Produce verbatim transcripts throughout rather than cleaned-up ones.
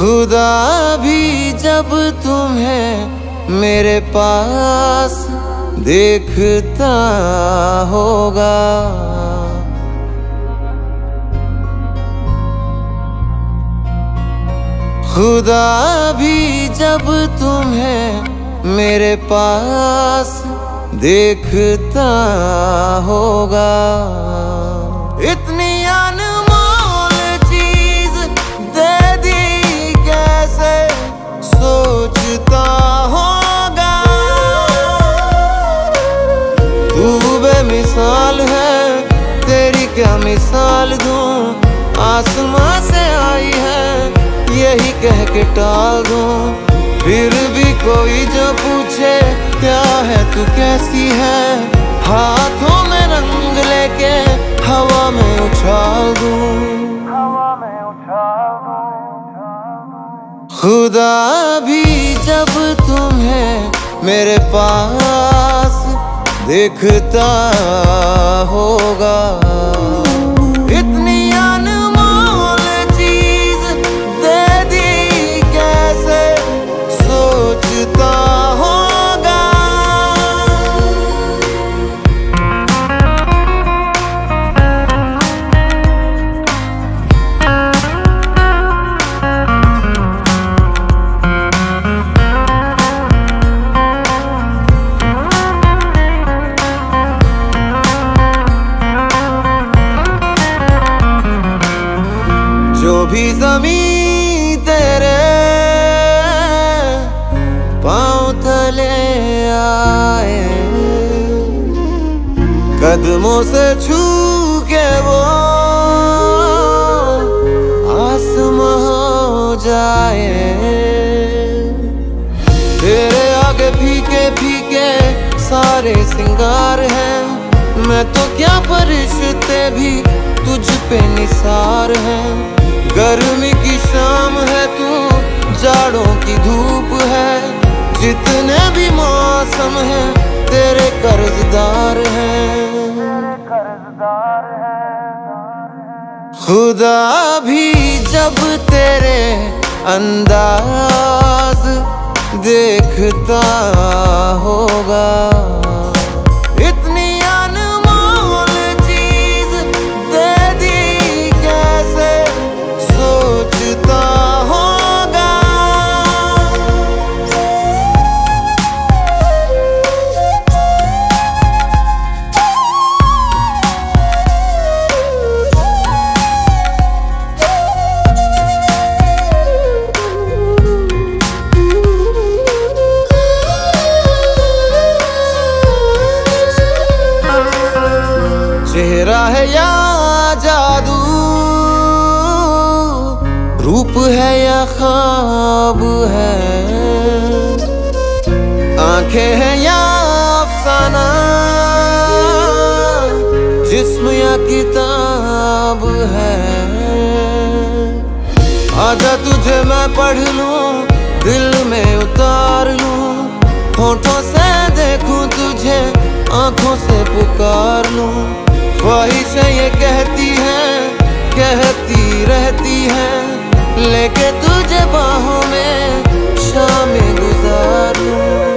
खुदा भी जब तुम्हें मेरे पास देखता होगा। खुदा भी जब तुम्हें मेरे पास देखता होगा। इतनी अनमोल चीज दे दी कैसे सोचता होगा। तू बेमिसाल है, तेरी क्या मिसाल दूं। आसमां से आई है यही कह के टाल दूं। फिर भी कोई जो पूछे क्या है तू कैसी है, हाथों में रंग लेके हवा में उछाल दूं। खुदा भी जब तुम्हें मेरे पास देखता होगा। इतनी अनमोल चीज दे दी कैसे सोचता होगा। जो भी ज़मीं तेरे पाँव तले आए, कदमों से छू के वो आसमां हो जाए। तेरे आगे फीके फीके सारे सिंगार हैं, मैं तो क्या फरिश्ते भी तुझ पे निसार हैं। गर्मी की शाम है तू, जाड़ों की धूप है, जितने भी मौसम हैं तेरे कर्जदार हैं। खुदा भी जब तेरे अंदाज देखता होगा। इतनी अनमोल चीज दे दी कैसे सोचता होगा। चेहरा है या जादू, रूप है या ख्वाब है, आंखें हैं या अफसाना, जिस्म या किताब है। आजा तुझे मैं पढ़ लूं, दिल में उतार लूं, होठों से देखूं तुझे, आंखों से पुकार लूं। ख्वाहिशें ये कहती हैं, कहती रहती हैं, लेके तुझे बाहों में शामें गुजार लूं।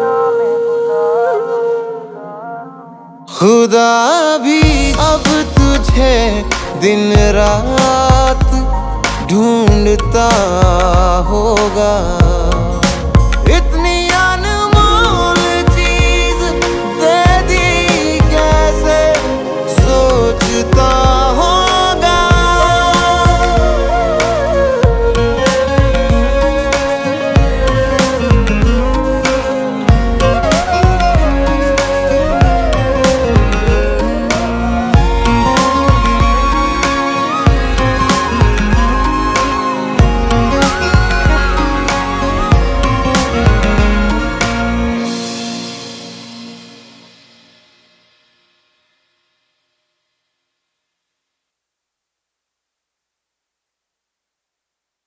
खुदा भी अब तुझे दिन रात ढूंढता होगा।